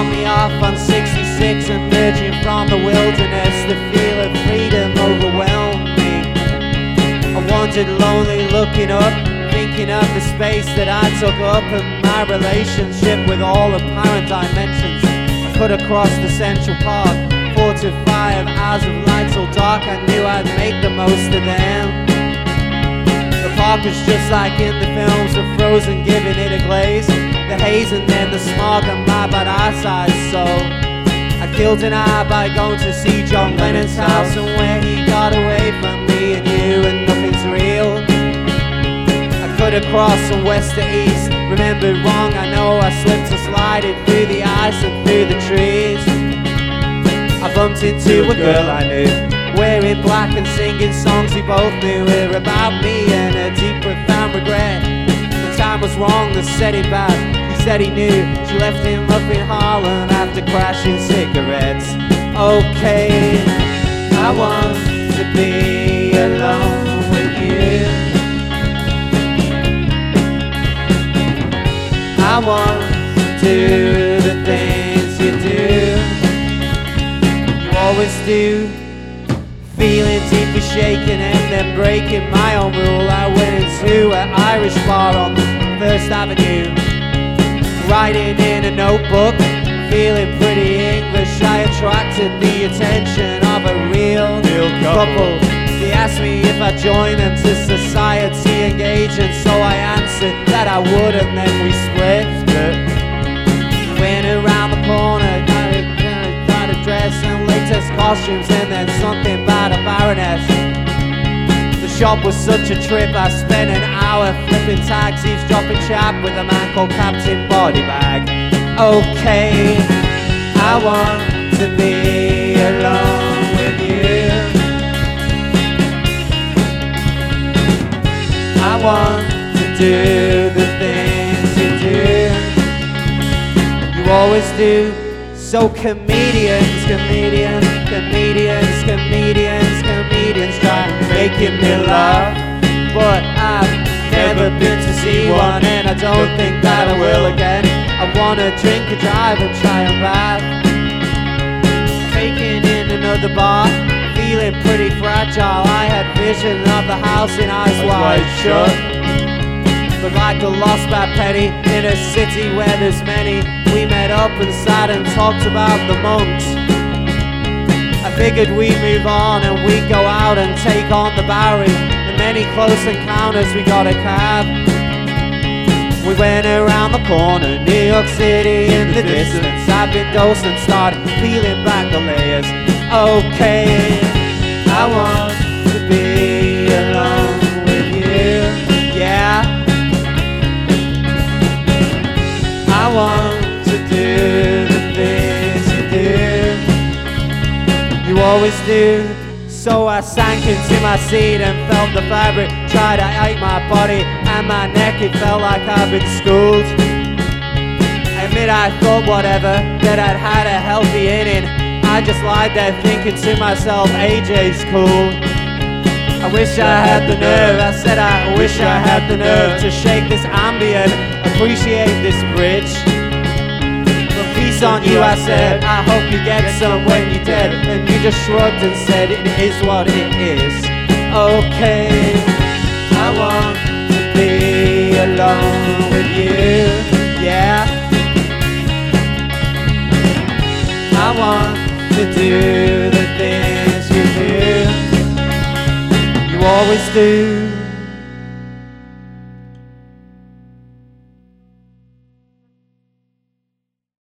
dropped me off on 66, emerging from the wilderness. The feel of freedom overwhelmed me. I wandered lonely, looking up, thinking of the space that I took up and my relationship with all apparent dimensions. I cut across the Central Park, 4 to 5 hours of light so dark I knew I'd make the most of them. The park was just like in the films, with frozen giving it a glaze, the haze and then the smog and my bad eyesight. So I killed an hour by going to see John Lennon's house, and where he got away from me and you and nothing's real. I cut across from west to east, remembered wrong, I know I slipped and slided through the ice and through the trees. I bumped into a girl I knew, wearing black and singing songs we both knew were about me and a deep profound regret. The time was wrong, the setting bad. He said he knew she left him up in Harlem after crashing cigarettes. Okay, I want to be alone with you. I want to do the things you do. You always do. Feeling deeply shaken and then breaking my own rule, I went into an Irish bar on First Avenue, writing in a notebook, feeling pretty English. I attracted the attention of a real couple. They asked me if I'd join them to society engagement, so I answered that I would, and then we split. Went around the corner, got a dress and latex costumes, and then something about a baroness. The shop was such a trip, I spent an hour flipping tags, eavesdropping chat with a man called Captain Bodybag. Okay, I want to be alone with you. I want to do the things you do. You always do. So comedians try making me laugh, but I've never been to see one, and I don't think that I will again. I wanna drink and drive and try and bath, taking in another bar, feeling pretty fragile. I had vision of the house in eyes wide shut, but like a lost bad penny in a city where there's many. We met up and sat and talked about the monks. I figured we'd move on and we'd go out and take on the Bowery, and many close encounters. We got a cab, we went around the corner, New York City in the distance. I've been dosed and started peeling back the layers. Okay, I want to be alone with you. Yeah, I want to do the things you do. You always do. So I sank into my seat and felt the fabric try to ache my body and my neck. It felt like I'd been schooled. I admit I thought whatever, that I'd had a healthy inning. I just lied there thinking to myself, AJ's cool. I wish I had the nerve, I said I wish I had the nerve to shake this ambient, appreciate this bridge. Peace on you, I said, I hope you get some when you're dead. And you just shrugged and said, it is what it is. Okay, I want to be alone with you. Yeah, I want to do the things you do. You always do.